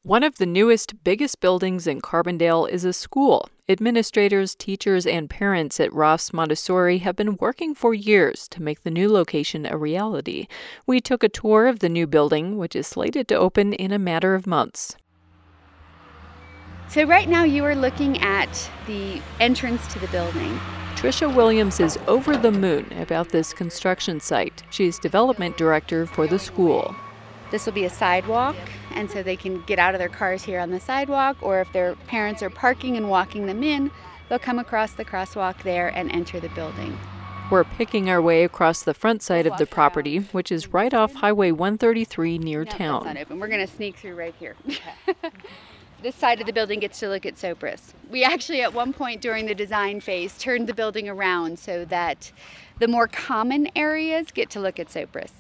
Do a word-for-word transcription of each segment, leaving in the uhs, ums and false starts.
One of the newest, biggest buildings in Carbondale is a school. Administrators, teachers, and parents at Ross Montessori have been working for years to make the new location a reality. We took a tour of the new building, which is slated to open in a matter of months. So right now you are looking at the entrance to the building. Tricia Williams is over the moon about this construction site. She's development director for the school. This will be a sidewalk, and so they can get out of their cars here on the sidewalk, or if their parents are parking and walking them in, they'll come across the crosswalk there and enter the building. We're picking our way across the front side of the property, which is right off Highway one thirty-three near no, town. That's not open. We're going to sneak through right here. This side of the building gets to look at Sopris. We actually, at one point during the design phase, turned the building around so that the more common areas get to look at Sopris.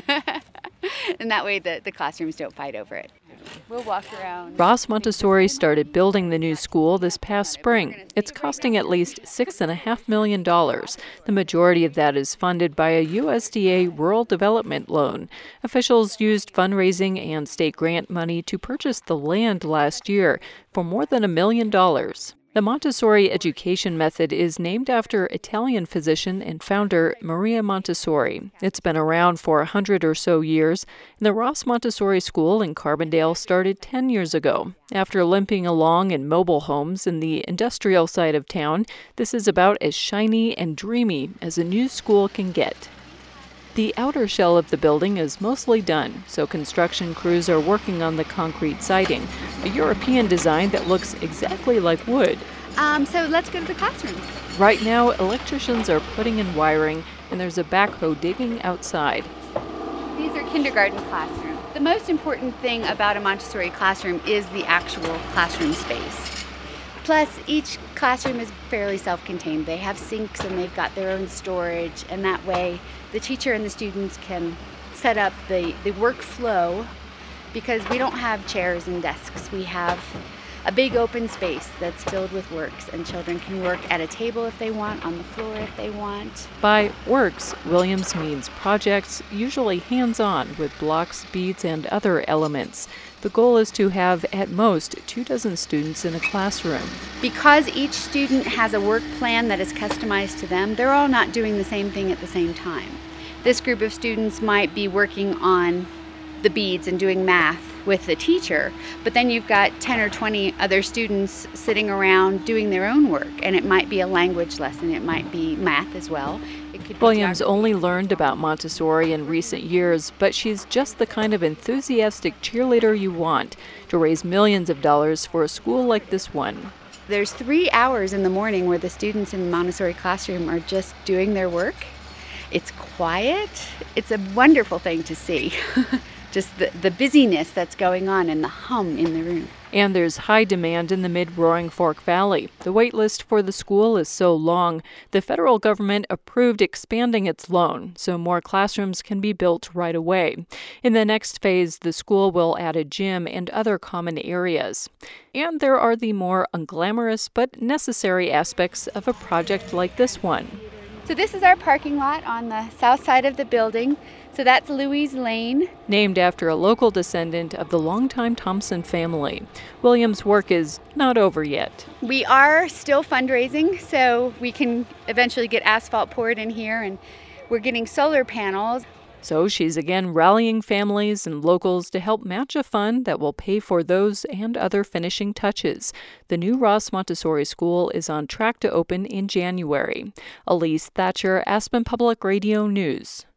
And that way the, the classrooms don't fight over it. We'll walk around. Ross Montessori started building the new school this past spring. It's costing at least six point five million dollars. The majority of that is funded by a U S D A rural development loan. Officials used fundraising and state grant money to purchase the land last year for more than a million dollars. The Montessori education method is named after Italian physician and founder Maria Montessori. It's been around for a hundred or so years, and the Ross Montessori School in Carbondale started ten years ago. After limping along in mobile homes in the industrial side of town, this is about as shiny and dreamy as a new school can get. The outer shell of the building is mostly done, so construction crews are working on the concrete siding, a European design that looks exactly like wood. Um, so let's go to the classrooms. Right now, electricians are putting in wiring, and there's a backhoe digging outside. These are kindergarten classrooms. The most important thing about a Montessori classroom is the actual classroom space. Plus, each classroom is fairly self-contained. They have sinks and they've got their own storage, and that way the teacher and the students can set up the, the workflow, because we don't have chairs and desks. We have a big open space that's filled with works, and children can work at a table if they want, on the floor if they want. By works, Williams means projects, usually hands-on with blocks, beads, and other elements. The goal is to have, at most, two dozen students in a classroom. Because each student has a work plan that is customized to them, they're all not doing the same thing at the same time. This group of students might be working on the beads and doing math with the teacher, but then you've got ten or twenty other students sitting around doing their own work, and it might be a language lesson, it might be math as well. It could be Williams geography. only learned about Montessori in recent years, but she's just the kind of enthusiastic cheerleader you want to raise millions of dollars for a school like this one. There's three hours in the morning where the students in the Montessori classroom are just doing their work. It's quiet. It's a wonderful thing to see. Just the, the busyness that's going on and the hum in the room. And there's high demand in the mid-Roaring Fork Valley. The wait list for the school is so long, the federal government approved expanding its loan so more classrooms can be built right away. In the next phase, the school will add a gym and other common areas. And there are the more unglamorous but necessary aspects of a project like this one. So this is our parking lot on the south side of the building. So that's Louise Lane. Named after a local descendant of the longtime Thompson family. Williams' work is not over yet. We are still fundraising, so we can eventually get asphalt poured in here, and we're getting solar panels. So she's again rallying families and locals to help match a fund that will pay for those and other finishing touches. The new Ross Montessori School is on track to open in January. Elise Thatcher, Aspen Public Radio News.